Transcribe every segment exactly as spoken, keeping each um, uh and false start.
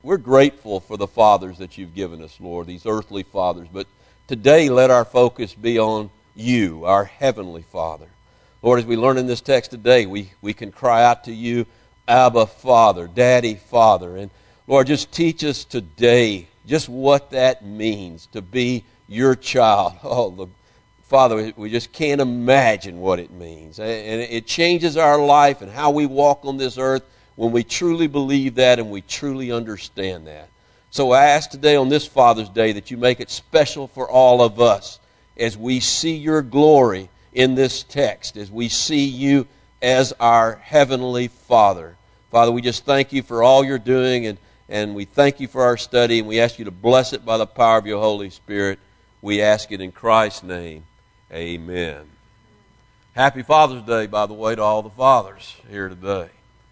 we're grateful for the fathers that you've given us, Lord, these earthly fathers. But today, let our focus be on you, our heavenly Father. Lord, as we learn in this text today, we, we can cry out to you, Abba, Father, Daddy, Father. And Lord, just teach us today just what that means to be your child. Oh, the, Father, we just can't imagine what it means. And it changes our life and how we walk on this earth when we truly believe that and we truly understand that. So I ask today on this Father's Day that you make it special for all of us as we see your glory in this text, as we see you as our heavenly Father. Father, we just thank you for all you're doing, and, and we thank you for our study, and we ask you to bless it by the power of your Holy Spirit. We ask it in Christ's name. Amen. Happy Father's Day, by the way, to all the fathers here today.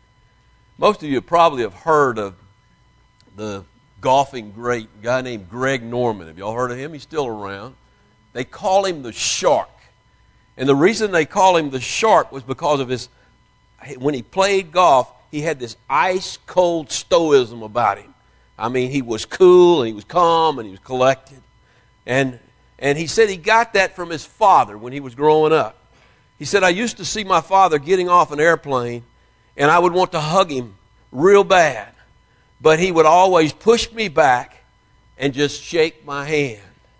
Most of you probably have heard of the golfing great guy named Greg Norman. Have you all heard of him? He's still around. They call him the Shark. And the reason they call him the Shark was because of his, when he played golf, he had this ice-cold stoicism about him. I mean, he was cool, and he was calm, and he was collected. And and he said he got that from his father when he was growing up. He said, I used to see my father getting off an airplane, and I would want to hug him real bad. But he would always push me back and just shake my hand.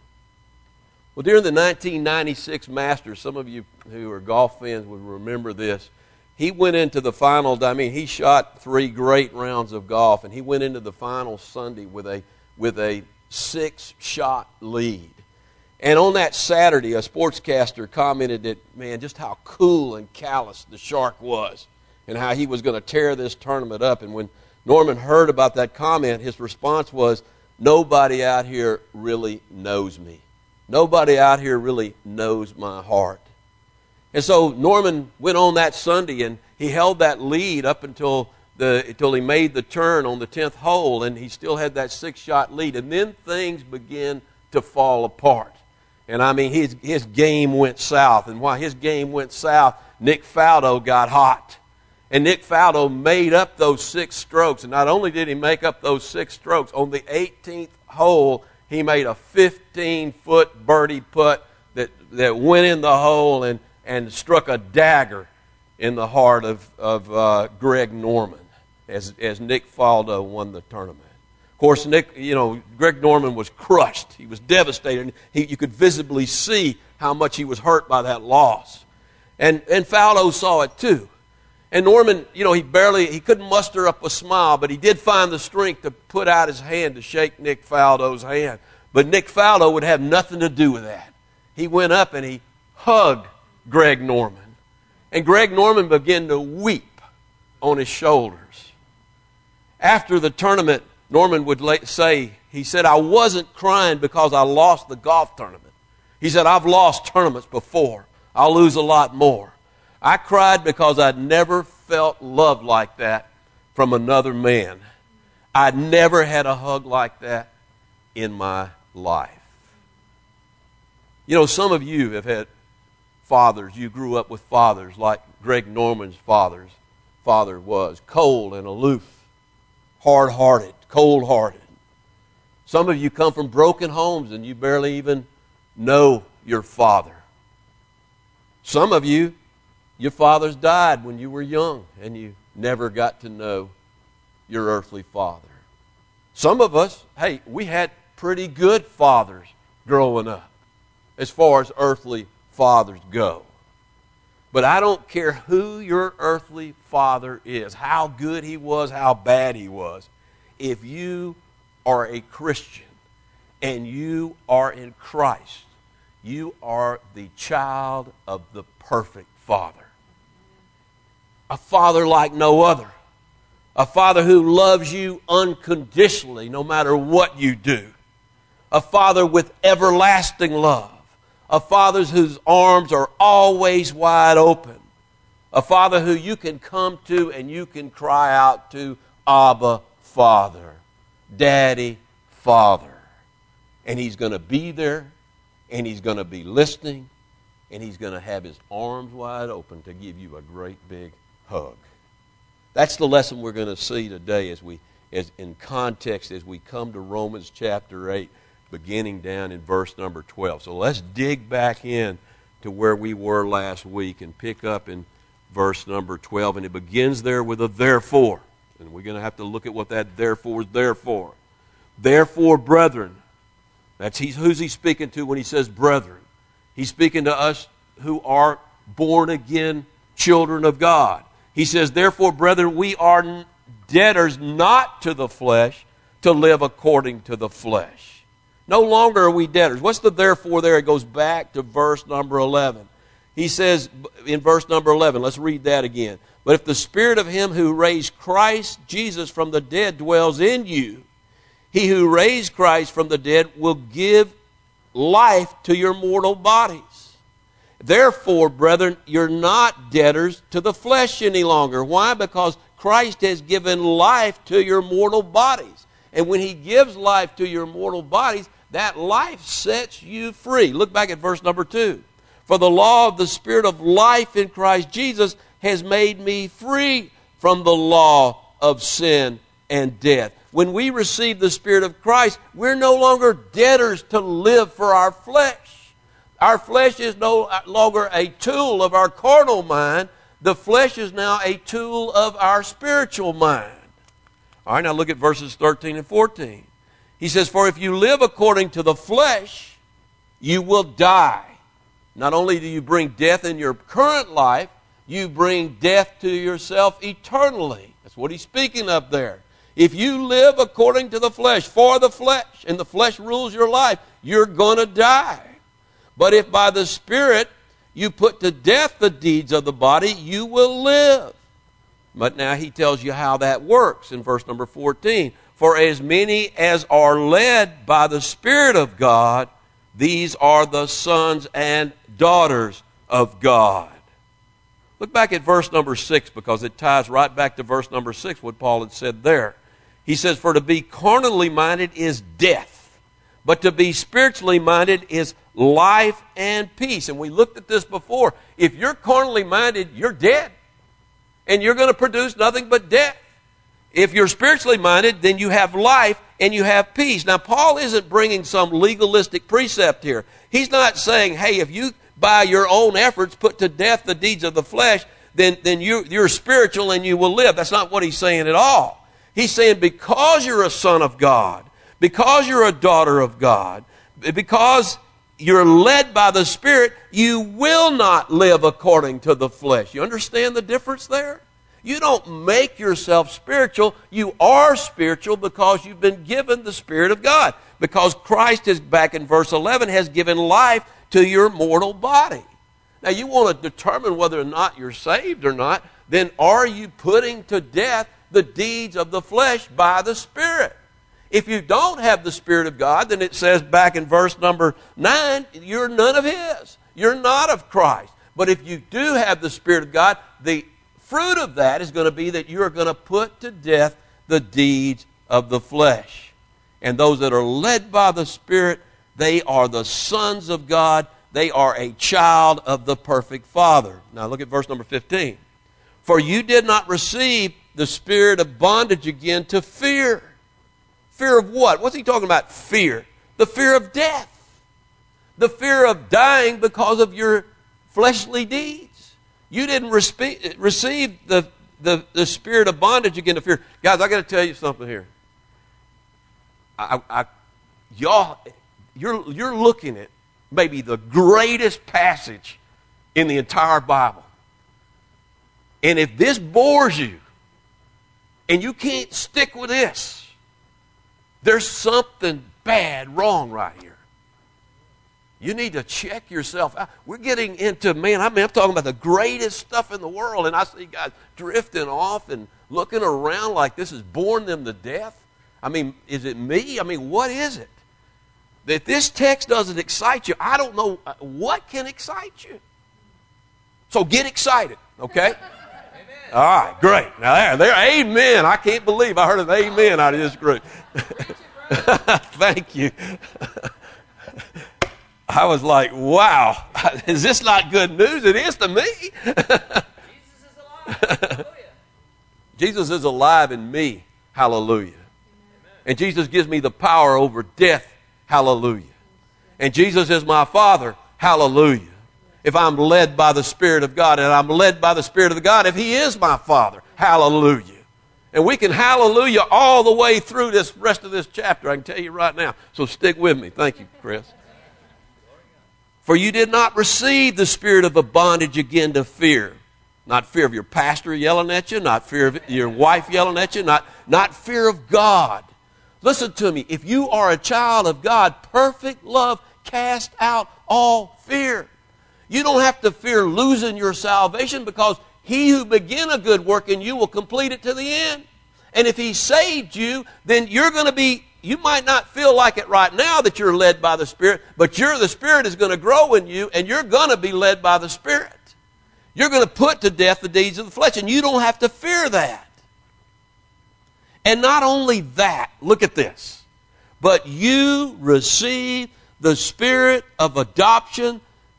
Well, during the nineteen ninety-six Masters, some of you who are golf fans would remember this. He went into the final, I mean, he shot three great rounds of golf, and he went into the final Sunday with a with a six-shot lead. And on that Saturday, a sportscaster commented that, man, just how cool and callous the Shark was and how he was going to tear this tournament up. And when Norman heard about that comment, his response was, nobody out here really knows me. Nobody out here really knows my heart. And so Norman went on that Sunday, and he held that lead up until the until he made the turn on the tenth hole, and he still had that six-shot lead. And then things began to fall apart. And I mean, his, his game went south. And while his game went south, Nick Faldo got hot. And Nick Faldo made up those six strokes. And not only did he make up those six strokes, on the eighteenth hole, he made a fifteen-foot birdie putt that, that went in the hole and, and struck a dagger in the heart of, of uh, Greg Norman as, as Nick Faldo won the tournament. Of course, Nick, you know, Greg Norman was crushed. He was devastated. He, you could visibly see how much he was hurt by that loss. And, and Faldo saw it too. And Norman, you know, he barely, he couldn't muster up a smile, but he did find the strength to put out his hand to shake Nick Faldo's hand. But Nick Faldo would have nothing to do with that. He went up and he hugged Greg Norman. And Greg Norman began to weep on his shoulders. After the tournament, Norman would say, he said, I wasn't crying because I lost the golf tournament. He said, I've lost tournaments before. I'll lose a lot more. I cried because I'd never felt love like that from another man. I'd never had a hug like that in my life. You know, some of you have had fathers. You grew up with fathers like Greg Norman's father's father was. Cold and aloof, hard-hearted, cold-hearted. Some of you come from broken homes and you barely even know your father. Some of you, your fathers died when you were young and you never got to know your earthly father. Some of us, hey, we had pretty good fathers growing up as far as earthly fathers go. But I don't care who your earthly father is, how good he was, how bad he was. If you are a Christian and you are in Christ, you are the child of the perfect Father. A Father like no other. A Father who loves you unconditionally no matter what you do. A Father with everlasting love. A Father whose arms are always wide open. A Father who you can come to and you can cry out to, Abba, Father, Daddy, Father. And He's going to be there, and He's going to be listening, and He's going to have His arms wide open to give you a great big hug. That's the lesson we're going to see today as we as in context as we come to Romans chapter eight, beginning down in verse number twelve. So let's dig back in to where we were last week and pick up in verse number twelve. And it begins there with a therefore. And we're going to have to look at what that therefore is there for. Therefore, brethren, that's he's, who's he speaking to when he says brethren? He's speaking to us who are born again children of God. He says, therefore, brethren, we are debtors not to the flesh to live according to the flesh. No longer are we debtors. What's the therefore there? It goes back to verse number eleven. He says in verse number eleven, let's read that again. But if the Spirit of him who raised Christ Jesus from the dead dwells in you, he who raised Christ from the dead will give life to your mortal bodies. Therefore, brethren, you're not debtors to the flesh any longer. Why? Because Christ has given life to your mortal bodies. And when he gives life to your mortal bodies, that life sets you free. Look back at verse number two. For the law of the Spirit of life in Christ Jesus has made me free from the law of sin and death. When we receive the Spirit of Christ, we're no longer debtors to live for our flesh. Our flesh is no longer a tool of our carnal mind. The flesh is now a tool of our spiritual mind. All right, now look at verses thirteen and fourteen. He says, for if you live according to the flesh, you will die. Not only do you bring death in your current life, you bring death to yourself eternally. That's what he's speaking of there. If you live according to the flesh, for the flesh, and the flesh rules your life, you're going to die. But if by the Spirit you put to death the deeds of the body, you will live. But now he tells you how that works in verse number fourteen. For as many as are led by the Spirit of God, these are the sons and daughters of God. Look back at verse number six, because it ties right back to verse number six, what Paul had said there. He says, for to be carnally minded is death, but to be spiritually minded is life and peace. And we looked at this before. If you're carnally minded, you're dead. And you're going to produce nothing but death. If you're spiritually minded, then you have life and you have peace. Now, Paul isn't bringing some legalistic precept here. He's not saying, hey, if you by your own efforts put to death the deeds of the flesh, then, then you, you're spiritual and you will live. That's not what he's saying at all. He's saying because you're a son of God, because you're a daughter of God, because you're led by the Spirit, you will not live according to the flesh. You understand the difference there? You don't make yourself spiritual. You are spiritual because you've been given the Spirit of God. Because Christ is, back in verse eleven, has given life to your mortal body. Now you want to determine whether or not you're saved or not, then are you putting to death the deeds of the flesh by the Spirit? If you don't have the Spirit of God, then it says back in verse number nine, you're none of His. You're not of Christ. But if you do have the Spirit of God, the fruit of that is going to be that you're going to put to death the deeds of the flesh. And those that are led by the Spirit, they are the sons of God. They are a child of the perfect Father. Now look at verse number fifteen. For you did not receive the spirit of bondage again to fear. Fear of what? What's he talking about? Fear. The fear of death. The fear of dying because of your fleshly deeds. You didn't respe- receive the, the, the spirit of bondage again to fear. Guys, I got to tell you something here. I, I, y'all, you're, you're looking at maybe the greatest passage in the entire Bible. And if this bores you, and you can't stick with this, there's something bad wrong right here. You need to check yourself out. We're getting into, man, I mean, I'm talking about the greatest stuff in the world, and I see guys drifting off and looking around like this has borne them to death. I mean, is it me? I mean, what is it? If this text doesn't excite you, I don't know what can excite you. So get excited, okay? All right, great. Now there, there, amen. I can't believe I heard an amen out of this group. Thank you. I was like, wow, is this not good news? It is to me. Jesus is alive. Hallelujah. Jesus is alive in me. Hallelujah. And Jesus gives me the power over death. Hallelujah. And Jesus is my Father. Hallelujah. If I'm led by the Spirit of God, and I'm led by the Spirit of God, if He is my Father. Hallelujah. And we can hallelujah all the way through this rest of this chapter. I can tell you right now. So stick with me. Thank you, Chris. For you did not receive the spirit of a bondage again to fear. Not fear of your pastor yelling at you, not fear of your wife yelling at you, not, not fear of God. Listen to me. If you are a child of God, perfect love casts out all fear. You don't have to fear losing your salvation, because He who began a good work in you will complete it to the end. And if He saved you, then you're going to be, you might not feel like it right now that you're led by the Spirit, but you're, the Spirit is going to grow in you, and you're going to be led by the Spirit. You're going to put to death the deeds of the flesh, and you don't have to fear that. And not only that, look at this, but you receive the Spirit of adoption.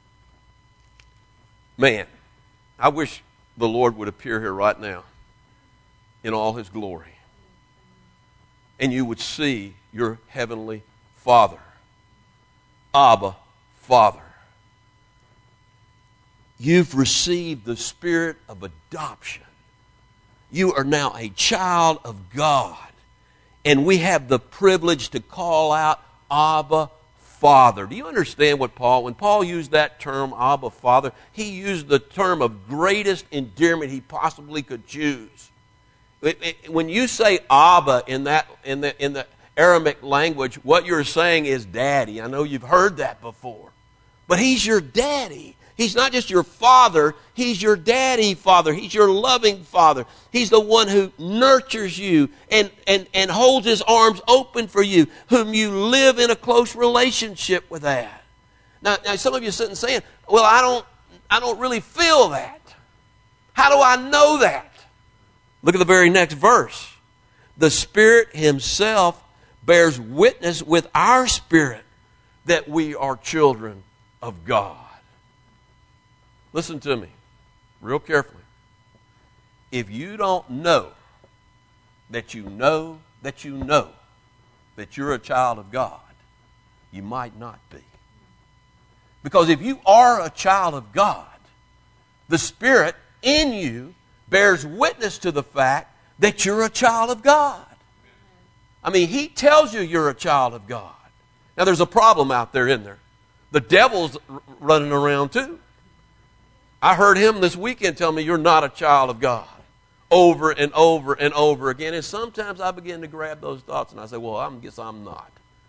Man, I wish the Lord would appear here right now in all His glory, and you would see your heavenly Father. Abba, Father. You've received the Spirit of adoption. You are now a child of God, and we have the privilege to call out Abba, Father. Do you understand what Paul, when Paul used that term, Abba, Father, he used the term of greatest endearment he possibly could choose. It, it, when you say Abba in that in the in the Aramaic language, what you're saying is daddy. I know you've heard that before. But He's your daddy. He's not just your father, He's your daddy father. He's your loving Father. He's the one who nurtures you and, and, and holds His arms open for you, whom you live in a close relationship with that. Now, now some of you are sitting saying, well, I don't, I don't really feel that. How do I know that? Look at the very next verse. The Spirit Himself bears witness with our spirit that we are children of God. Listen to me real carefully. If you don't know that you know that you know that you're a child of God, you might not be. Because if you are a child of God, the Spirit in you bears witness to the fact that you're a child of God. I mean, He tells you you're a child of God. Now, there's a problem out there, isn't there? The devil's r- running around too. I heard him this weekend tell me, you're not a child of God, over and over and over again. And sometimes I begin to grab those thoughts and I say, well, I guess I'm not.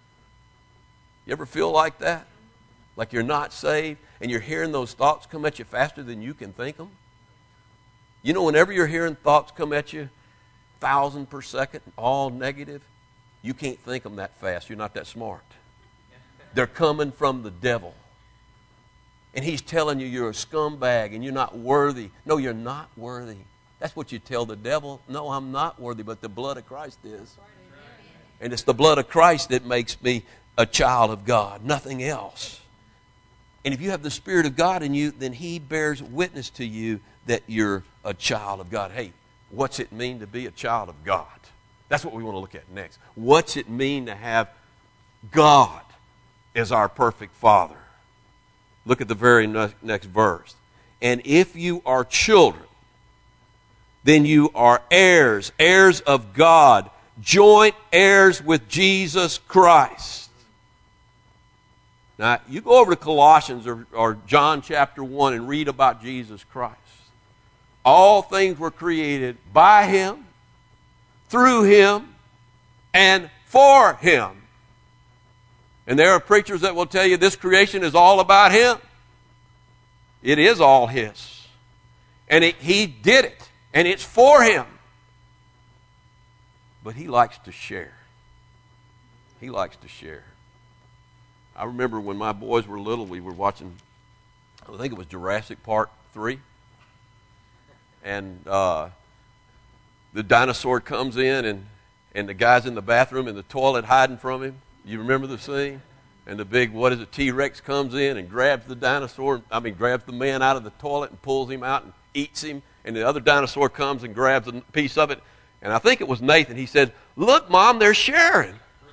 You ever feel like that? Like you're not saved and you're hearing those thoughts come at you faster than you can think them? You know, whenever you're hearing thoughts come at you, thousand per second, all negative, you can't think them that fast. You're not that smart. They're coming from the devil. And he's telling you you're a scumbag and you're not worthy. No, you're not worthy. That's what you tell the devil. No, I'm not worthy, but the blood of Christ is. And it's the blood of Christ that makes me a child of God, nothing else. And if you have the Spirit of God in you, then He bears witness to you that you're a child of God. Hey, what's it mean to be a child of God? That's what we want to look at next. What's it mean to have God as our perfect Father? Look at the very next verse. And if you are children, then you are heirs, heirs of God, joint heirs with Jesus Christ. Now, you go over to Colossians or, or John chapter one and read about Jesus Christ. All things were created by Him, through Him, and for Him. And there are preachers that will tell you this creation is all about Him. It is all His. And it, He did it. And it's for Him. But He likes to share. He likes to share. I remember when my boys were little, we were watching, I think it was Jurassic Park three. And uh, the dinosaur comes in and, and the guy's in the bathroom in the toilet hiding from him. You remember the scene? And the big, what is it, T-Rex comes in and grabs the dinosaur, I mean, grabs the man out of the toilet and pulls him out and eats him. And the other dinosaur comes and grabs a piece of it. And I think it was Nathan. He said, "Look, Mom, they're sharing."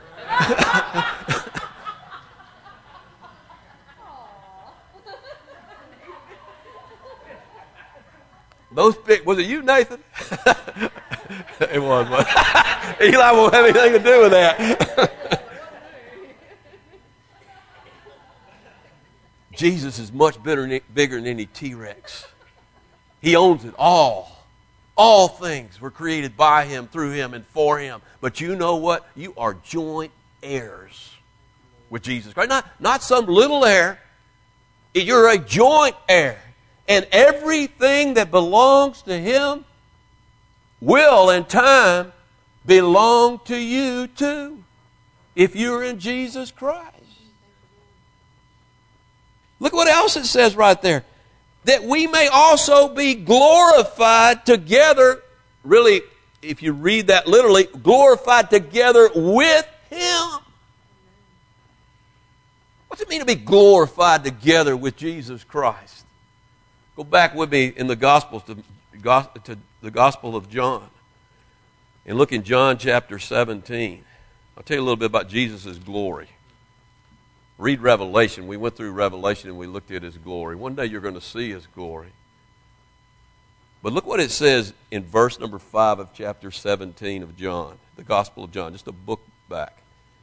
Those big, was it you, Nathan? It was. Eli won't have anything to do with that. Jesus is much bigger, bigger than any T-Rex. He owns it all. All things were created by Him, through Him, and for Him. But you know what? You are joint heirs with Jesus Christ. Not, not some little heir. You're a joint heir. And everything that belongs to Him will, in time, belong to you too, if you're in Jesus Christ. Look what else it says right there. That we may also be glorified together. Really, if you read that literally, glorified together with Him. What's it mean to be glorified together with Jesus Christ? Go back with me in the Gospels to, to the Gospel of John. And look in John chapter seventeen. I'll tell you a little bit about Jesus' glory. Read Revelation. We went through Revelation and we looked at His glory. One day you're going to see His glory. But look what it says in verse number five of chapter seventeen of John, the Gospel of John, just a book back.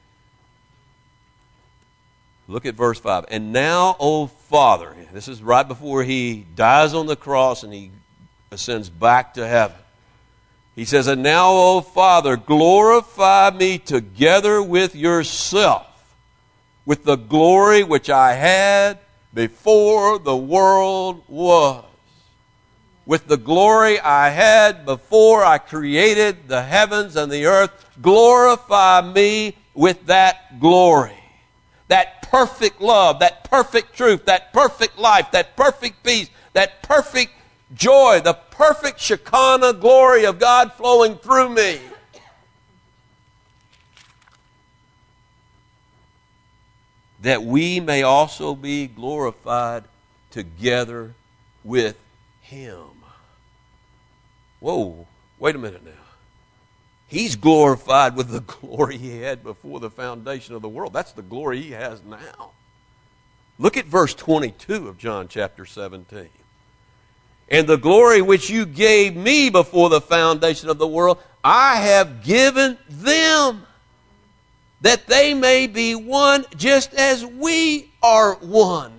Look at verse five. And now, O Father, this is right before He dies on the cross and He ascends back to heaven. He says, and now, O Father, glorify me together with yourself, with the glory which I had before the world was. With the glory I had before I created the heavens and the earth, glorify me with that glory. That perfect love, that perfect truth, that perfect life, that perfect peace, that perfect joy, the perfect Shekinah glory of God flowing through me. That we may also be glorified together with Him. Whoa, wait a minute now. He's glorified with the glory He had before the foundation of the world. That's the glory He has now. Look at verse twenty-two of John chapter seventeen. And the glory which you gave me before the foundation of the world, I have given them, that they may be one just as we are one.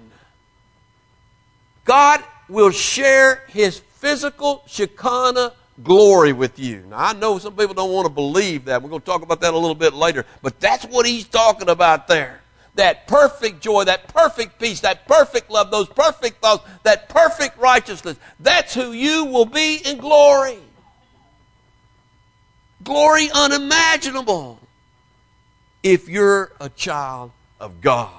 God will share His physical Shekinah glory with you. Now, I know some people don't want to believe that. We're going to talk about that a little bit later. But that's what He's talking about there. That perfect joy, that perfect peace, that perfect love, those perfect thoughts, that perfect righteousness. That's who you will be in glory. Glory unimaginable if you're a child of God.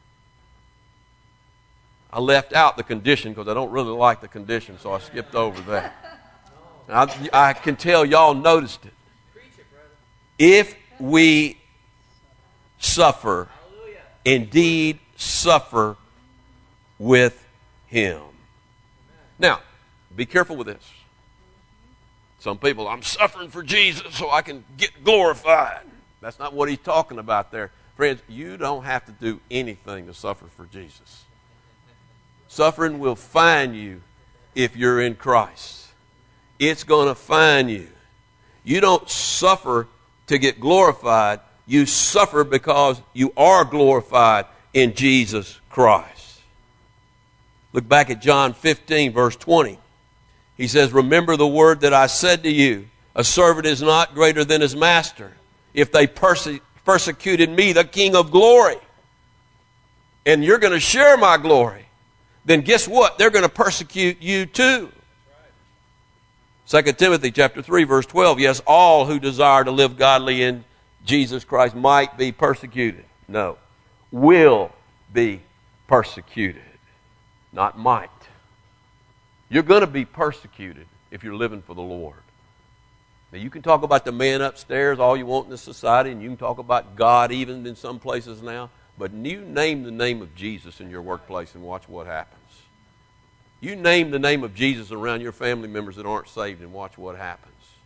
I left out the condition because I don't really like the condition, so I skipped over that. I, I can tell y'all noticed it. If we suffer, indeed suffer with Him. Now, be careful with this. Some people, I'm suffering for Jesus so I can get glorified. That's not what He's talking about there. Friends, you don't have to do anything to suffer for Jesus. Suffering will find you if you're in Christ. It's going to find you. You don't suffer to get glorified. You suffer because you are glorified in Jesus Christ. Look back at John fifteen, verse twenty. He says, remember the word that I said to you, a servant is not greater than his master. If they perse- persecuted me, the King of glory, and you're going to share my glory, then guess what? They're going to persecute you too. Second Timothy chapter three, verse twelve, yes, all who desire to live godly in Jesus Christ might be persecuted. No, will be persecuted, not might. You're going to be persecuted if you're living for the Lord. Now, you can talk about the man upstairs all you want in this society, and you can talk about God even in some places now, but you name the name of Jesus in your workplace and watch what happens. You name the name of Jesus around your family members that aren't saved and watch what happens.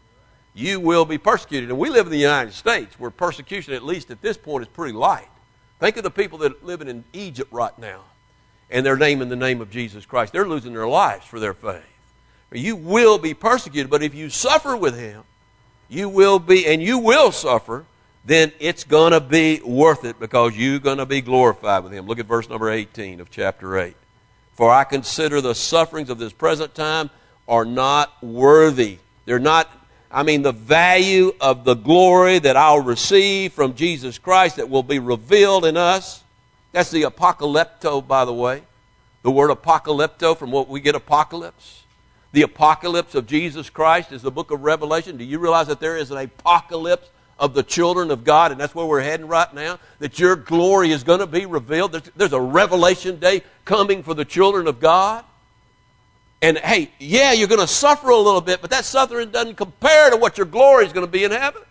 you will be persecuted. And we live in the United States where persecution, at least at this point, is pretty light. Think of the people that are living in Egypt right now, and they're naming the name of Jesus Christ. They're losing their lives for their faith. You will be persecuted, but if you suffer with him, you will be, and you will suffer, then it's going to be worth it because you're going to be glorified with him. Look at verse number eighteen of chapter eight. For I consider the sufferings of this present time are not worthy. They're not, I mean, the value of the glory that I'll receive from Jesus Christ that will be revealed in us. That's the apocalypto, by the way. The word apocalypto, from what we get apocalypse. The apocalypse of Jesus Christ is the book of Revelation. Do you realize that there is an apocalypse of the children of God, and that's where we're heading right now, that your glory is going to be revealed? There's, there's a revelation day coming for the children of God. And hey, yeah, you're going to suffer a little bit, but that suffering doesn't compare to what your glory is going to be in heaven.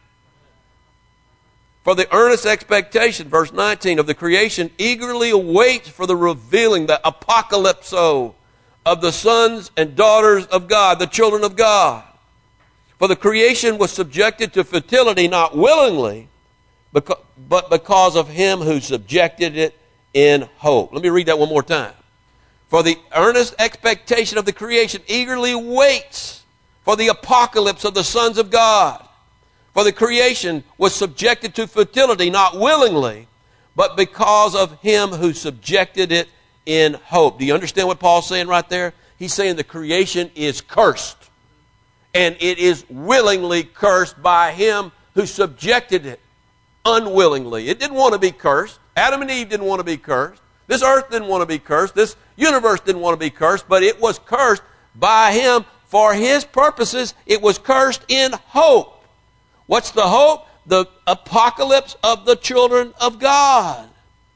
For the earnest expectation, verse nineteen, of the creation eagerly awaits for the revealing, the apocalypso, of the sons and daughters of God, the children of God. For the creation was subjected to fertility not willingly, but because of him who subjected it in hope. Let me read that one more time. For the earnest expectation of the creation eagerly waits for the apocalypse of the sons of God. For the creation was subjected to fertility not willingly, but because of him who subjected it in hope. Do you understand what Paul's saying right there? He's saying the creation is cursed. And it is willingly cursed by him who subjected it unwillingly. It didn't want to be cursed. Adam and Eve didn't want to be cursed. This earth didn't want to be cursed. This universe didn't want to be cursed, but it was cursed by him for his purposes. It was cursed in hope. What's the hope? The apocalypse of the children of God.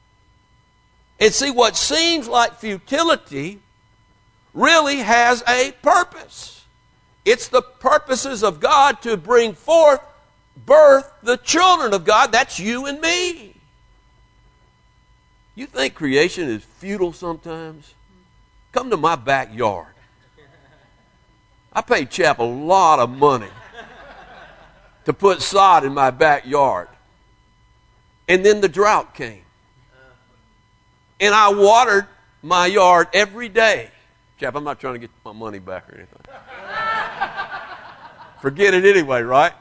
And see, what seems like futility really has a purpose. It's the purposes of God to bring forth, birth the children of God. That's you and me. You think creation is futile sometimes? Come to my backyard. I paid Chap a lot of money to put sod in my backyard. And then the drought came. And I watered my yard every day. Chap, I'm not trying to get my money back or anything. Forget it anyway, right?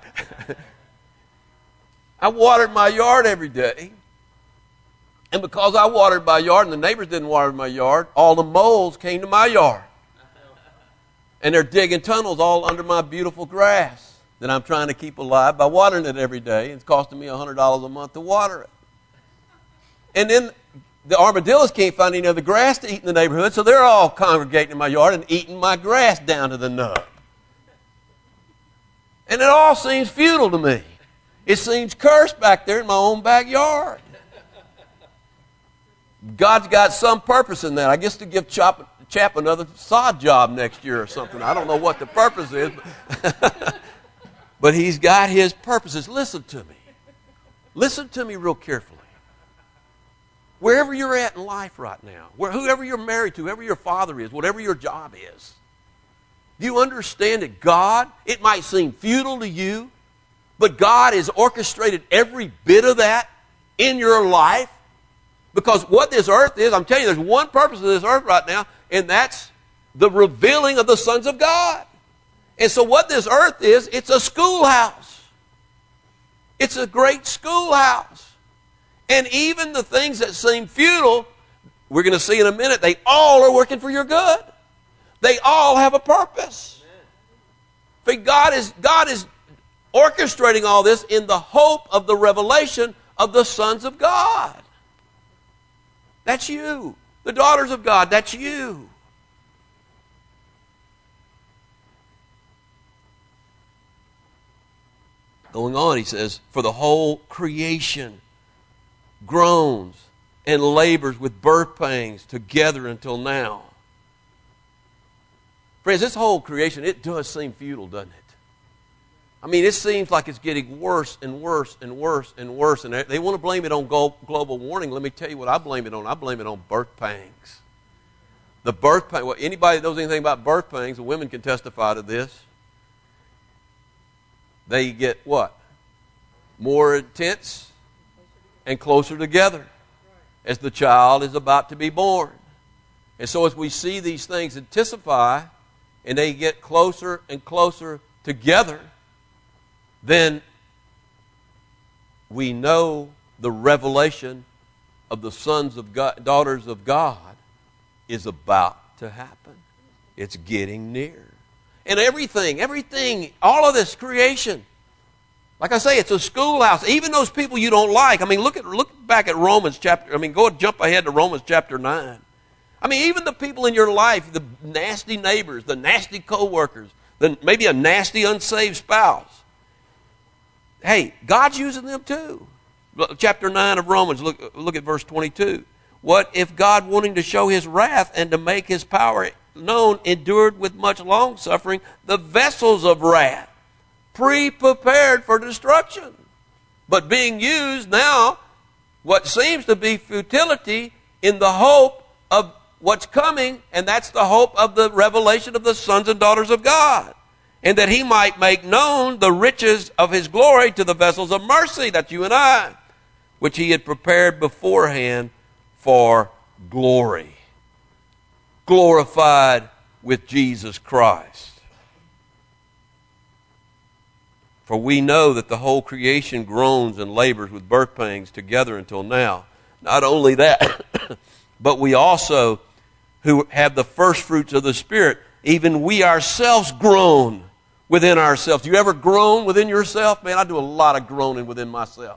I watered my yard every day. And because I watered my yard and the neighbors didn't water my yard, all the moles came to my yard. And they're digging tunnels all under my beautiful grass that I'm trying to keep alive by watering it every day. It's costing me one hundred dollars a month to water it. And then the armadillos can't find any other grass to eat in the neighborhood, so they're all congregating in my yard and eating my grass down to the nub. And it all seems futile to me. It seems cursed back there in my own backyard. God's got some purpose in that. I guess to give Chap, Chap another sod job next year or something. I don't know what the purpose is. But, but he's got his purposes. Listen to me. Listen to me real carefully. Wherever you're at in life right now, where, whoever you're married to, whoever your father is, whatever your job is, do you understand that God, it might seem futile to you, but God has orchestrated every bit of that in your life? Because what this earth is, I'm telling you, there's one purpose of this earth right now, and that's the revealing of the sons of God. And so what this earth is, it's a schoolhouse. It's a great schoolhouse. And even the things that seem futile, we're going to see in a minute, they all are working for your good. They all have a purpose. But God is, God is orchestrating all this in the hope of the revelation of the sons of God. That's you. The daughters of God, that's you. Going on, he says, for the whole creation groans and labors with birth pangs together until now. Friends, this whole creation, it does seem futile, doesn't it? I mean, it seems like it's getting worse and worse and worse and worse. And they want to blame it on global warming. Let me tell you what I blame it on. I blame it on birth pangs. The birth pangs. Well, anybody that knows anything about birth pangs, the women can testify to this. they get what? More intense and closer together as the child is about to be born. And so as we see these things intensify and they get closer and closer together, then we know the revelation of the sons of God, daughters of God is about to happen. It's getting near. And everything, everything, all of this creation, like I say, it's a schoolhouse. Even those people you don't like. I mean, look at look back at Romans chapter. I mean, go and jump ahead to Romans chapter nine. I mean, even the people in your life, the nasty neighbors, the nasty co-workers, the, maybe a nasty unsaved spouse. Hey, God's using them too. Chapter nine of Romans, look, look at verse twenty-two. What if God, wanting to show his wrath and to make his power known, endured with much long-suffering the vessels of wrath, pre-prepared for destruction, but being used now, what seems to be futility, in the hope of what's coming, and that's the hope of the revelation of the sons and daughters of God, and that he might make known the riches of his glory to the vessels of mercy, that's you and I, which he had prepared beforehand for glory, glorified with Jesus Christ. For we know that the whole creation groans and labors with birth pangs together until now. Not only that, but we also, who have the first fruits of the Spirit, even we ourselves groan within ourselves. Do you ever groan within yourself? Man, I do a lot of groaning within myself.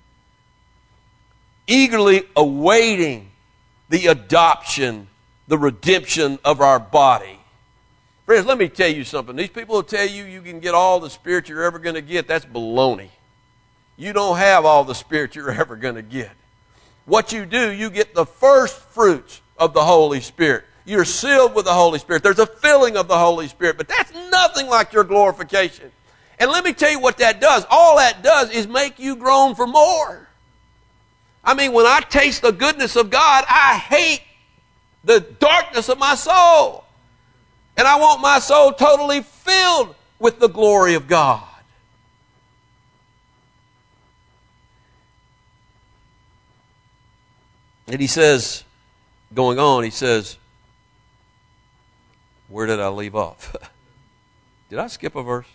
Eagerly awaiting the adoption, the redemption of our body. Friends, let me tell you something. These people will tell you you can get all the Spirit you're ever going to get. That's baloney. You don't have all the Spirit you're ever going to get. What you do, you get the first fruits of the Holy Spirit. You're sealed with the Holy Spirit. There's a filling of the Holy Spirit, but that's nothing like your glorification. And let me tell you what that does. All that does is make you groan for more. I mean, when I taste the goodness of God, I hate the darkness of my soul. And I want my soul totally filled with the glory of God. And he says, going on, he says, where did I leave off? Did I skip a verse?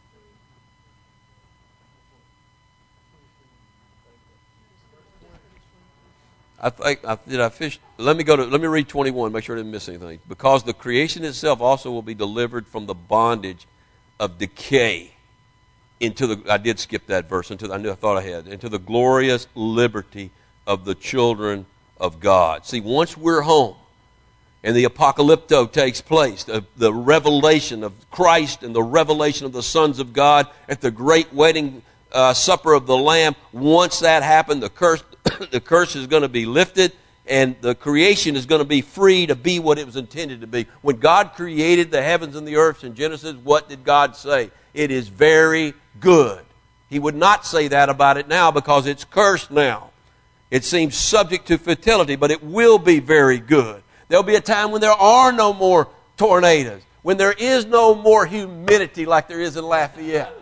I think I, did I fish? Let me go to. Let me read twenty-one. Make sure I didn't miss anything. Because the creation itself also will be delivered from the bondage of decay into the. I did skip that verse. Into the, I knew I thought I had into the glorious liberty of the children of God. See, once we're home, and the apocalypto takes place, the, the revelation of Christ and the revelation of the sons of God at the great wedding uh, supper of the Lamb. Once that happened, the curse. The curse is going to be lifted, and the creation is going to be free to be what it was intended to be. When God created the heavens and the earth in Genesis, what did God say? It is very good. He would not say that about it now because it's cursed now. It seems subject to fertility, but it will be very good. There'll be a time when there are no more tornadoes, when there is no more humidity like there is in Lafayette,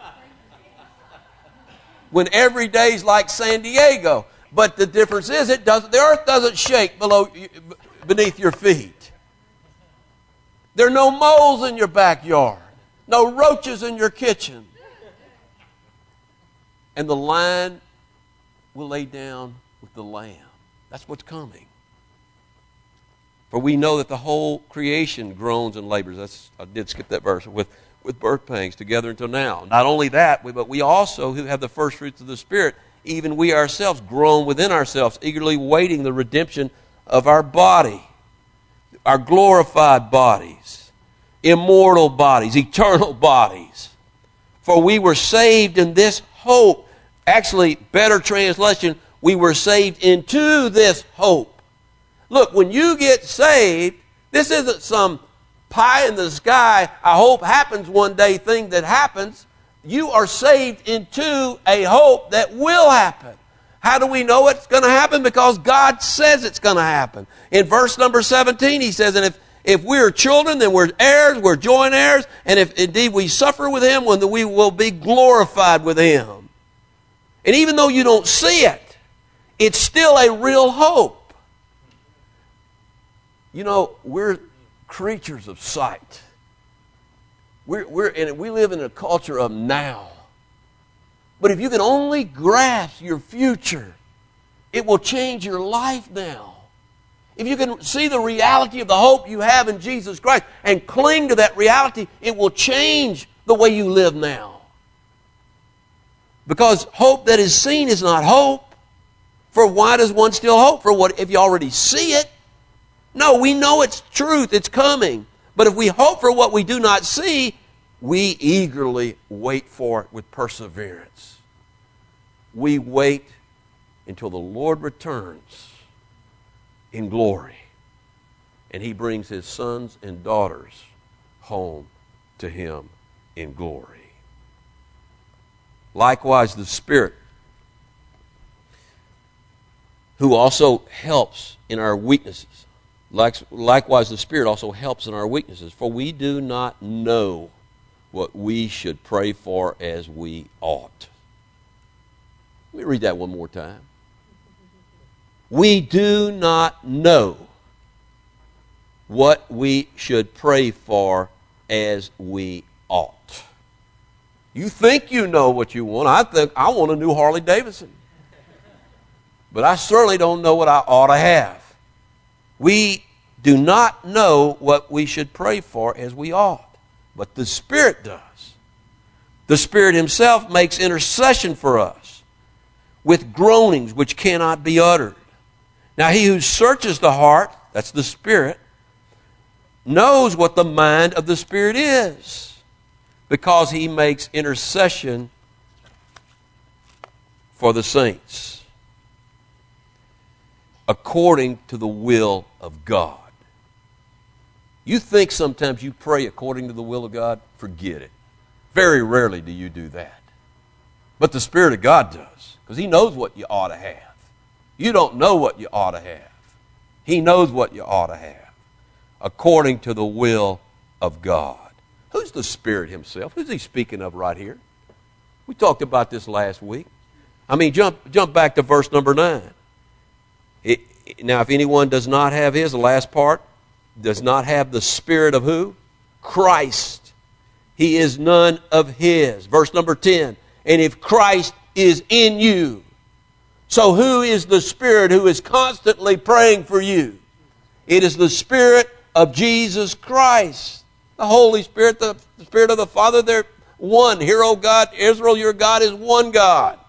when every day's like San Diego. But the difference is, it doesn't. The earth doesn't shake below, beneath your feet. There are no moles in your backyard, no roaches in your kitchen, and the lion will lay down with the lamb. That's what's coming. For we know that the whole creation groans and labors. That's I did skip that verse with with birth pangs together until now. Not only that, but we also who have the first fruits of the Spirit. Even we ourselves groan within ourselves, eagerly waiting the redemption of our body, our glorified bodies, immortal bodies, eternal bodies. For we were saved in this hope. Actually, better translation, we were saved into this hope. Look, when you get saved, this isn't some pie in the sky, I hope happens one day thing that happens. You are saved into a hope that will happen. How do we know it's going to happen? Because God says it's going to happen. In verse number seventeen, he says, and if, if we're children, then we're heirs, we're joint heirs, and if indeed we suffer with Him, then we will be glorified with Him. And even though you don't see it, it's still a real hope. You know, we're creatures of sight. We're, we're, and we live in a culture of now. But if you can only grasp your future, it will change your life now. If you can see the reality of the hope you have in Jesus Christ and cling to that reality, it will change the way you live now. Because hope that is seen is not hope. For why does one still hope? For what if you already see it? No, we know it's truth, it's coming. But if we hope for what we do not see, we eagerly wait for it with perseverance. We wait until the Lord returns in glory, and He brings His sons and daughters home to Him in glory. Likewise, the Spirit, who also helps in our weaknesses. Likewise, the Spirit also helps in our weaknesses, for we do not know what we should pray for as we ought. Let me read that one more time. We do not know what we should pray for as we ought. You think you know what you want. I think I want a new Harley Davidson. But I certainly don't know what I ought to have. We do not know what we should pray for as we ought. But the Spirit does. The Spirit Himself makes intercession for us with groanings which cannot be uttered. Now He who searches the heart, that's the Spirit, knows what the mind of the Spirit is, because He makes intercession for the saints according to the will of God. You think sometimes you pray according to the will of God? Forget it. Very rarely do you do that. But the Spirit of God does, because He knows what you ought to have. You don't know what you ought to have. He knows what you ought to have, according to the will of God. Who's the Spirit Himself? Who's He speaking of right here? We talked about this last week. I mean, jump, jump back to verse number nine. It, now, if anyone does not have his, the last part, does not have the Spirit of who? Christ. He is none of his. Verse number ten. And if Christ is in you. So who is the Spirit who is constantly praying for you? It is the Spirit of Jesus Christ. The Holy Spirit, the Spirit of the Father, they're one. Hear, O God, Israel, your God is one God.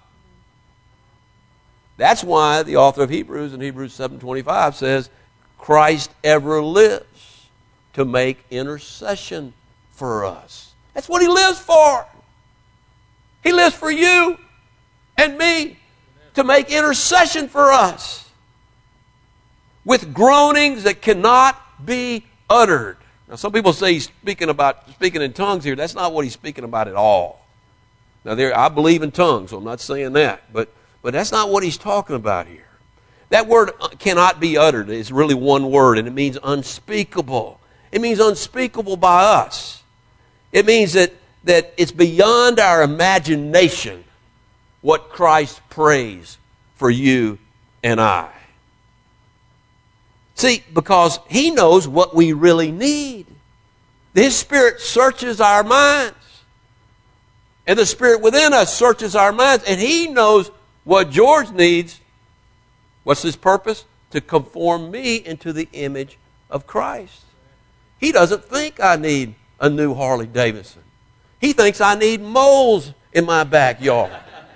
That's why the author of Hebrews in Hebrews seven twenty-five says, Christ ever lives to make intercession for us. That's what He lives for. He lives for you and me to make intercession for us with groanings that cannot be uttered. Now, some people say he's speaking about speaking in tongues here. That's not what he's speaking about at all. Now, there, I believe in tongues, so I'm not saying that, but but that's not what he's talking about here. That word cannot be uttered is really one word, and it means unspeakable. It means unspeakable by us. It means that, that it's beyond our imagination what Christ prays for you and I. See, because He knows what we really need. His Spirit searches our minds. And the Spirit within us searches our minds. And He knows what George needs. What's His purpose? To conform me into the image of Christ. He doesn't think I need a new Harley Davidson. He thinks I need moles in my backyard.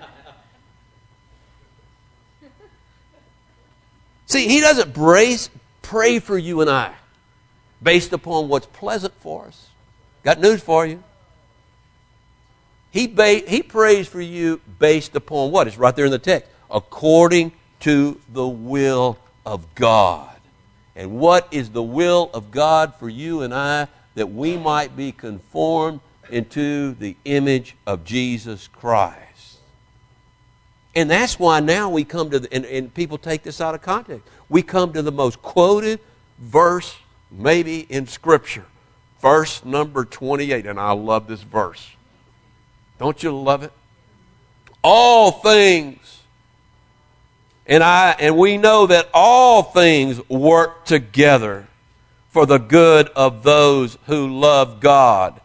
See, He doesn't brace, pray for you and I based upon what's pleasant for us. Got news for you. He, ba- he prays for you based upon what? It's right there in the text. According to the will of God. And what is the will of God for you and I? That we might be conformed into the image of Jesus Christ. And that's why now we come to, the, and, and people take this out of context. We come to the most quoted verse maybe in Scripture. Verse number twenty-eight, and I love this verse. Don't you love it? All things, and I and we know that all things work together for the good of those who love God,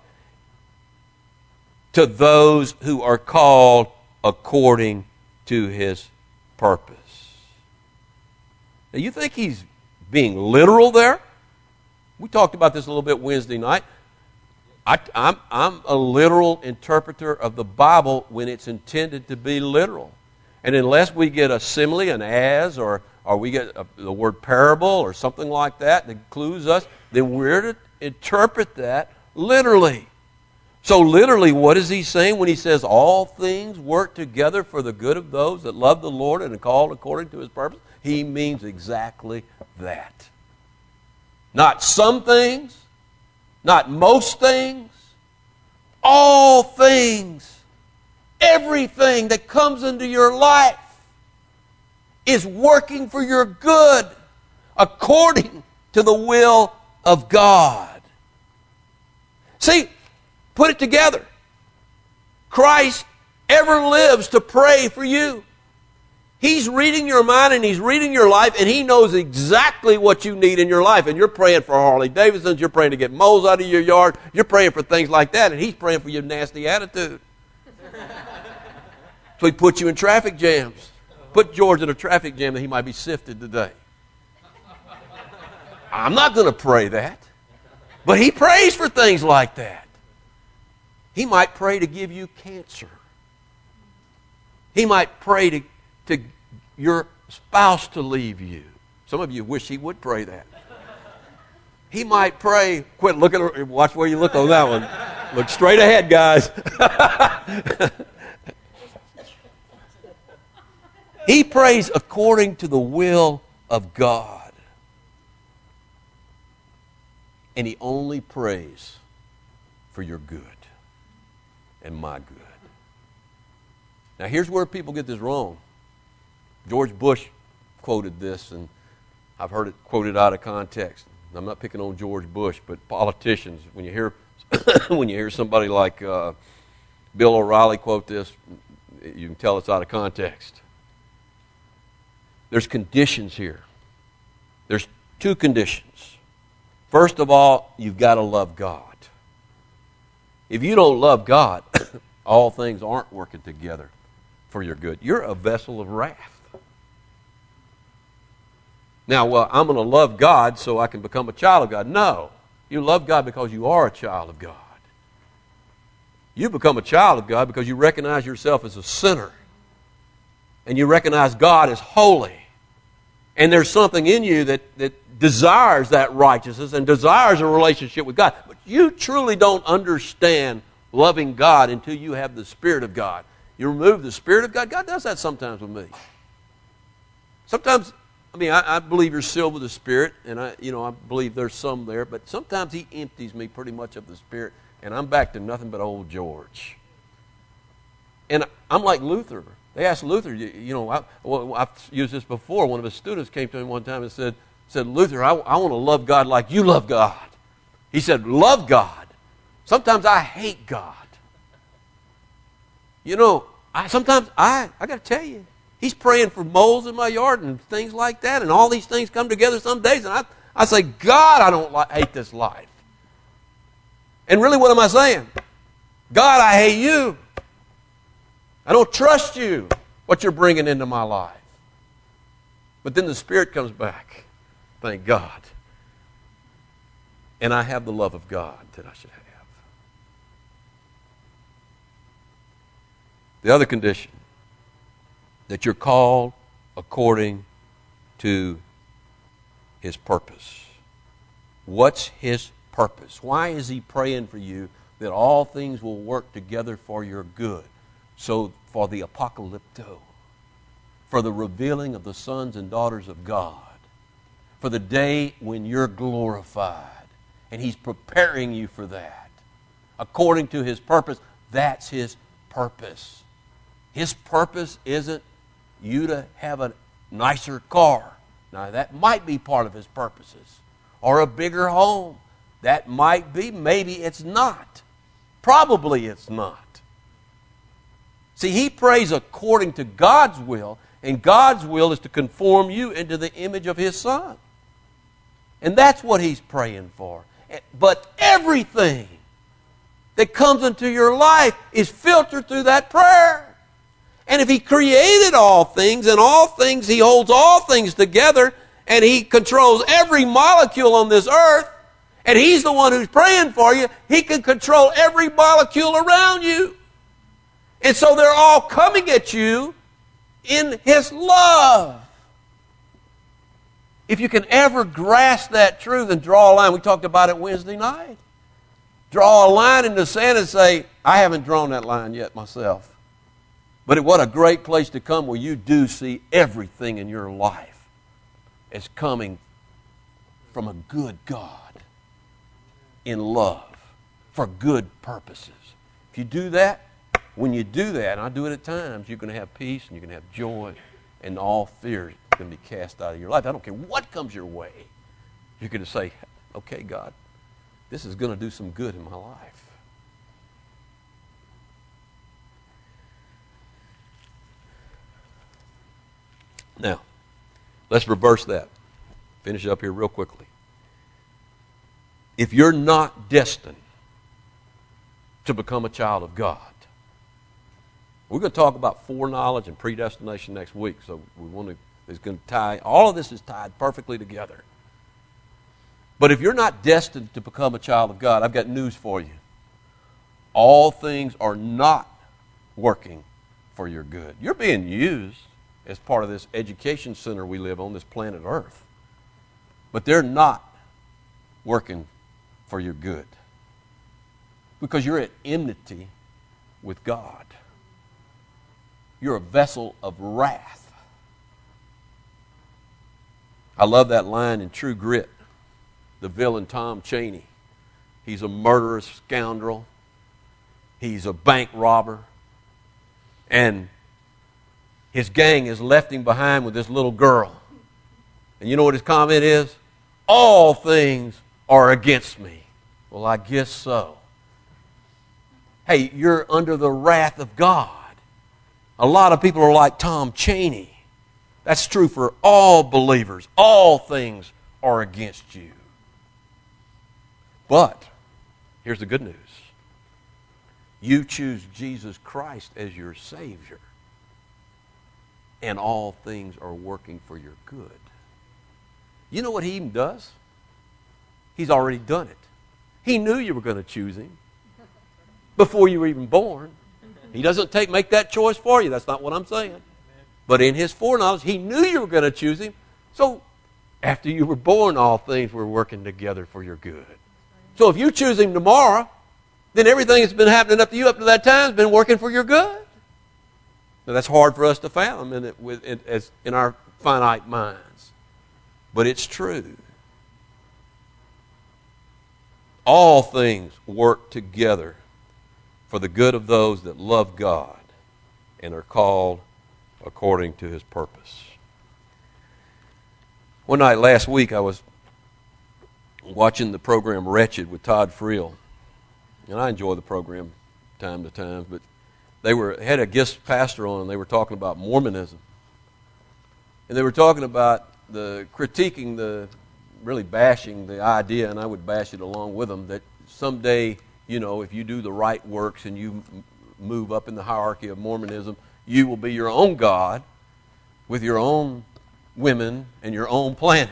to those who are called according to His purpose. Now, you think he's being literal there? We talked about this a little bit Wednesday night. I, I'm, I'm a literal interpreter of the Bible when it's intended to be literal. And unless we get a simile, an as, or, or we get a, the word parable or something like that that clues us, then we're to interpret that literally. So literally, what is he saying when he says all things work together for the good of those that love the Lord and are called according to His purpose? He means exactly that. Not some things, not most things, all things. Everything that comes into your life is working for your good according to the will of God. See, put it together. Christ ever lives to pray for you. He's reading your mind and He's reading your life, and He knows exactly what you need in your life. And you're praying for Harley Davidsons, you're praying to get moles out of your yard, you're praying for things like that, and He's praying for your nasty attitude. So He puts you in traffic jams. Put George in a traffic jam that he might be sifted today. I'm not going to pray that. But He prays for things like that. He might pray to give you cancer. He might pray to to your spouse to leave you. Some of you wish He would pray that. He might pray, quit looking, watch where you look on that one. Look straight ahead, guys. He prays according to the will of God. And He only prays for your good and my good. Now here's where people get this wrong. George Bush quoted this, and I've heard it quoted out of context. I'm not picking on George Bush, but politicians, when you hear when you hear somebody like uh, Bill O'Reilly quote this, you can tell it's out of context. There's conditions here. There's two conditions. First of all, you've got to love God. If you don't love God, all things aren't working together for your good. You're a vessel of wrath. Now, well, I'm going to love God so I can become a child of God. No. You love God because you are a child of God. You become a child of God because you recognize yourself as a sinner. And you recognize God as holy. And there's something in you that, that desires that righteousness and desires a relationship with God. But you truly don't understand loving God until you have the Spirit of God. You remove the Spirit of God. God does that sometimes with me. Sometimes... I mean, I, I believe you're sealed with the Spirit, and I, you know, I believe there's some there. But sometimes He empties me pretty much of the Spirit, and I'm back to nothing but old George. And I'm like Luther. They asked Luther, you, you know, I, well, I've used this before. One of his students came to him one time and said, "said Luther, I, I want to love God like you love God." He said, "Love God. Sometimes I hate God." You know, I sometimes I I got to tell you. He's praying for moles in my yard and things like that, and all these things come together some days, and I, I say, God, I don't like, hate this life. And really, what am I saying? God, I hate you. I don't trust you, what you're bringing into my life. But then the Spirit comes back. Thank God. And I have the love of God that I should have. The other condition, that you're called according to His purpose. What's His purpose? Why is He praying for you that all things will work together for your good? So for the apocalypto, for the revealing of the sons and daughters of God, for the day when you're glorified. And He's preparing you for that. According to His purpose, that's His purpose. His purpose isn't you to have a nicer car. Now, that might be part of His purposes. or a bigger home. That might be. Maybe it's not. Probably it's not. See, he prays according to God's will, and God's will is to conform you into the image of His Son. And that's what he's praying for. But everything that comes into your life is filtered through that prayer. And if He created all things, and all things, He holds all things together, and He controls every molecule on this earth, and He's the one who's praying for you, He can control every molecule around you. And so they're all coming at you in His love. If you can ever grasp that truth and draw a line, we talked about it Wednesday night. Draw a line in the sand and say, I haven't drawn that line yet myself. But what a great place to come where you do see everything in your life as coming from a good God in love for good purposes. If you do that, when you do that, and I do it at times, you're going to have peace and you're going to have joy, and all fear can be cast out of your life. I don't care what comes your way. You're going to say, okay, God, this is going to do some good in my life. Now, let's reverse that. Finish up here real quickly. If you're not destined to become a child of God, we're going to talk about foreknowledge and predestination next week, so we want to It's going to tie, all of this is tied perfectly together. But if you're not destined to become a child of God, I've got news for you. All things are not working for your good. You're being used as part of this education center we live on, this planet Earth. But they're not working for your good. Because you're at enmity with God. You're a vessel of wrath. I love that line in True Grit. The villain Tom Chaney. He's a murderous scoundrel. He's a bank robber. And his gang has left him behind with this little girl. And you know what his comment is? All things are against me. Well, I guess so. Hey, you're under the wrath of God. A lot of people are like Tom Chaney. That's true for all believers. All things are against you. But here's the good news. You choose Jesus Christ as your Savior, and all things are working for your good. You know what He even does? He's already done it. He knew you were going to choose Him before you were even born. He doesn't take make that choice for you. That's not what I'm saying. But in His foreknowledge, He knew you were going to choose Him. So after you were born, all things were working together for your good. So if you choose Him tomorrow, then everything that's been happening up to you up to that time has been working for your good. Now that's hard for us to fathom in, it, with, in, as, in our finite minds. But it's true. All things work together for the good of those that love God and are called according to His purpose. One night last week I was watching the program Wretched with Todd Friel. And I enjoy the program time to time, but they were had a guest pastor on and they were talking about Mormonism. And they were talking about the critiquing the really bashing the idea, and I would bash it along with them, that someday, you know, if you do the right works and you move up in the hierarchy of Mormonism, you will be your own God with your own women and your own planet.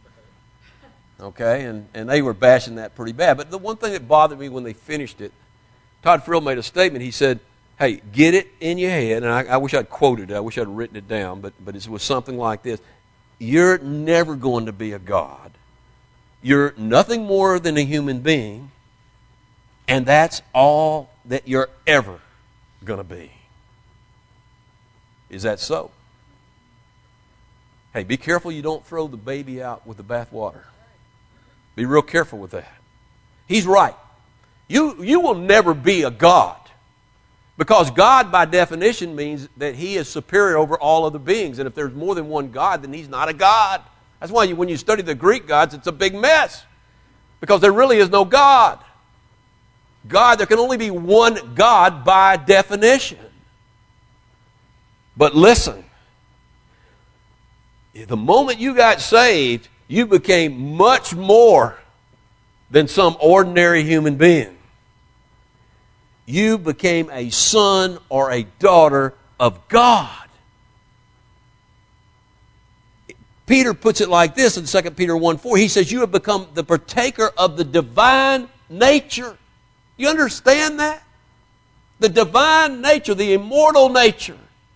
Okay, and, and they were bashing that pretty bad. But the one thing that bothered me when they finished it, Todd Friel made a statement. He said, hey, get it in your head, and I, I wish I'd quoted it. I wish I'd written it down, but, but it was something like this. You're never going to be a God. You're nothing more than a human being, and that's all that you're ever going to be. Is that so? Hey, be careful you don't throw the baby out with the bathwater. Be real careful with that. He's right. You, you will never be a God. Because God, by definition, means that He is superior over all other beings. And if there's more than one God, then He's not a God. That's why you, when you study the Greek gods, it's a big mess. Because there really is no God. God, there can only be one God by definition. But listen, the moment you got saved, you became much more than some ordinary human being. You became a son or a daughter of God. Peter puts it like this in Second Peter one four. He says, you have become the partaker of the divine nature. You understand that? The divine nature, the immortal nature.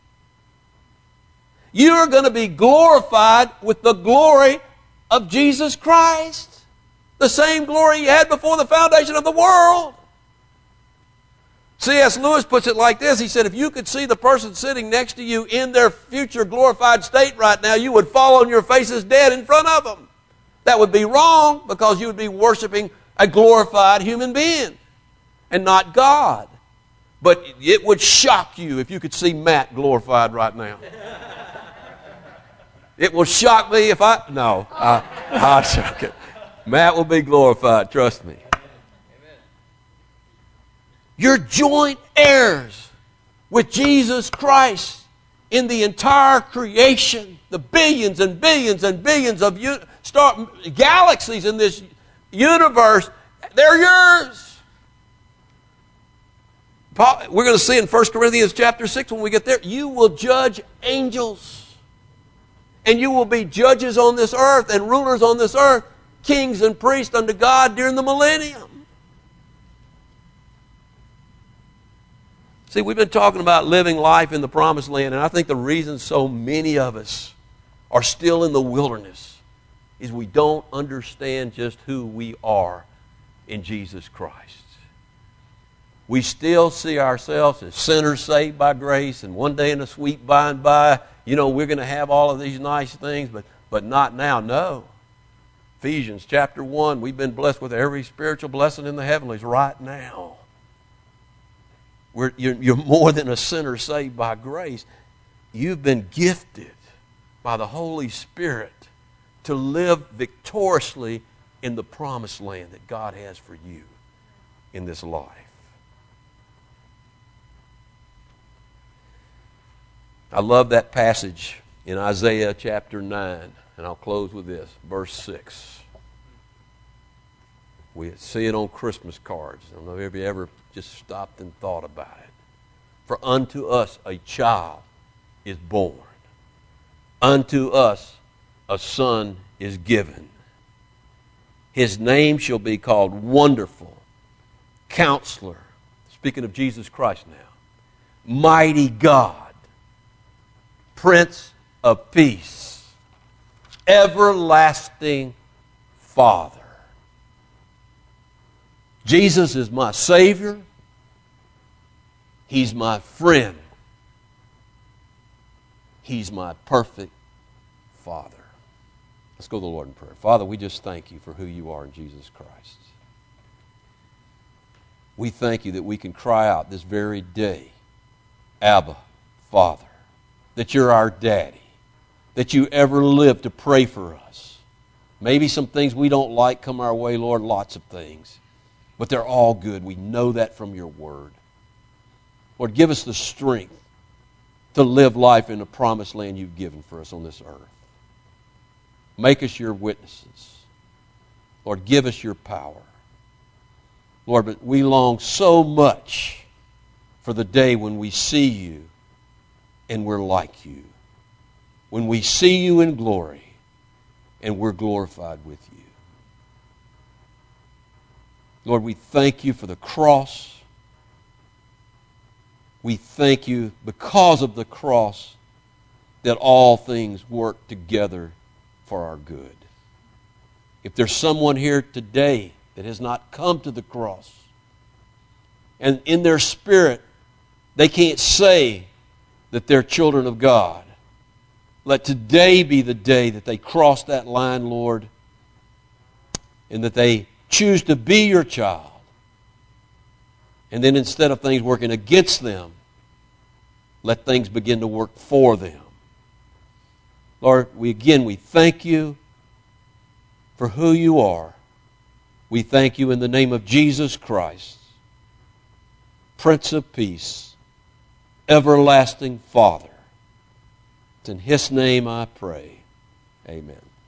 You are going to be glorified with the glory of Jesus Christ. The same glory He had before the foundation of the world. C S Lewis puts it like this. He said, if you could see the person sitting next to you in their future glorified state right now, you would fall on your faces dead in front of them. That would be wrong because you would be worshiping a glorified human being and not God. But it would shock you if you could see Matt glorified right now. It will shock me if I... No, I, I'll shock it. Matt will be glorified, trust me. You're joint heirs with Jesus Christ in the entire creation. The billions and billions and billions of u- star, galaxies in this universe, they're yours. Paul, we're going to see in First Corinthians chapter six when we get there, you will judge angels. And you will be judges on this earth and rulers on this earth, kings and priests unto God during the millennium. See, we've been talking about living life in the promised land, and I think the reason so many of us are still in the wilderness is we don't understand just who we are in Jesus Christ. We still see ourselves as sinners saved by grace, and one day in the sweet by and by, you know, we're going to have all of these nice things, but, but not now. No. Ephesians chapter one, we've been blessed with every spiritual blessing in the heavenlies right now. We're, you're, you're more than a sinner saved by grace. You've been gifted by the Holy Spirit to live victoriously in the promised land that God has for you in this life. I love that passage in Isaiah chapter nine, and I'll close with this, verse six. We see it on Christmas cards. I don't know if you ever just stopped and thought about it. For unto us a child is born. Unto us a son is given. His name shall be called Wonderful, Counselor. Speaking of Jesus Christ now. Mighty God, Prince of Peace, Everlasting Father. Jesus is my Savior. He's my friend. He's my perfect Father. Let's go to the Lord in prayer. Father, we just thank you for who you are in Jesus Christ. We thank you that we can cry out this very day, Abba, Father, that you're our daddy, that you ever lived to pray for us. Maybe some things we don't like come our way, Lord, lots of things. But they're all good. We know that from your word. Lord, give us the strength to live life in the promised land you've given for us on this earth. Make us your witnesses. Lord, give us your power. Lord, but we long so much for the day when we see you and we're like you. When we see you in glory and we're glorified with you. Lord, we thank you for the cross. We thank you because of the cross that all things work together for our good. If there's someone here today that has not come to the cross, and in their spirit they can't say that they're children of God, let today be the day that they cross that line, Lord, and that they choose to be your child. And then instead of things working against them, let things begin to work for them. Lord, we again, we thank you. for who you are. We thank you in the name of Jesus Christ, Prince of Peace, everlasting Father. It's in His name I pray. Amen.